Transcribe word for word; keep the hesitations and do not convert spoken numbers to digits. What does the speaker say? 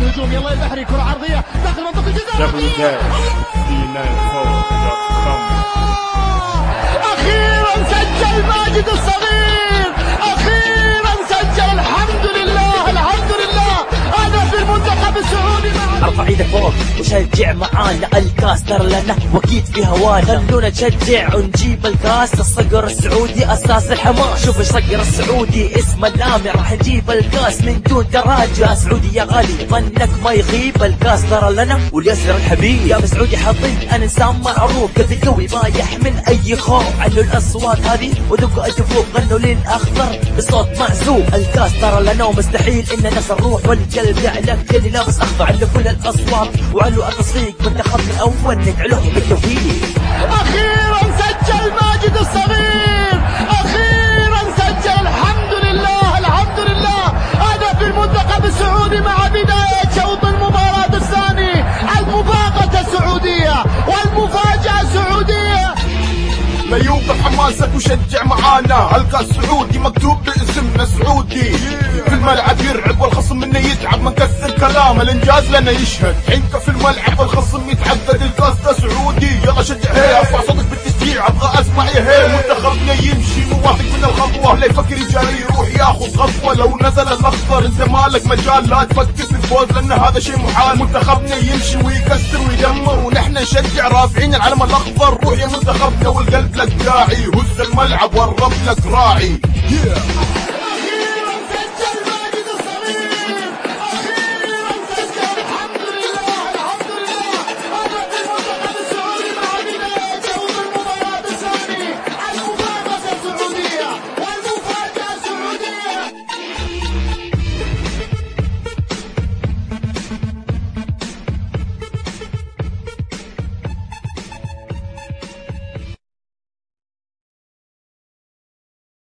الهجوم. يلا البحري كرة عرضية داخل منطقة الجزاء. أخيرا سجل ماجد الصغير، أخيرا سجل. الحمد لله الحمد لله. هذا في المنتخب السعودي. ارفع ايدك فوق وشجع معانا، الكاس ترى لنا واكيد في هوانا. خلونا نشجع ونجيب الكاس، الصقر السعودي اساس الحماس. شوف الصقر السعودي اسمه الامر، راح نجيب الكاس من دون تراجع. سعودي يا غالي ظنك ما يغيب، الكاس ترى لنا واليسر الحبيب. يا سعودي حظي انا انسان معروف، قلبي قوي بايح من اي خوف. علوا الاصوات هذه ودقوا الجفوف، غنوا للاخضر بصوت معزوف. الكاس ترى لنا ومستحيل ان نصل الروح والقلب يعلق اللي لابس اخضر. علوا كل الاصوات وعلوا التصفيق، منتخبنا الاول ندعو بالتوفيق. اخيرا سجل ماجد الصغير، اخيرا سجل. الحمد لله الحمد لله. هذا في المنتخب السعودي مع بداية شوط المباراة الثاني. المفاجأة السعودية والمفاجأة السعودية. لا يوقف حماسك وشجع معانا، الكاس سعودي مكتوب باسمنا سعودي. في الملعب يرعب والخصم منه يتعب، ما نكسر كلام الانجاز لنا يشهد. حينك في الملعب والخصم يتعقد، الكاس ده سعودي. يلا شجع هي، ارفع صوتك بالتشجيع، ابغى اسمع يا هي. منتخبنا يمشي مواثق من الخطوه، لا يفكر يجاري يروح ياخذ خطوه. لو نزل الاخضر انت مالك مجال، لا تفكر في الفوز لان هذا شيء محال. منتخبنا يمشي ويكسر ويدمر، ونحن نشجع رافعين العلم الاخضر. روح يا منتخبنا والقلب لك داعي، هز الملعب والرب لك راعي. yeah.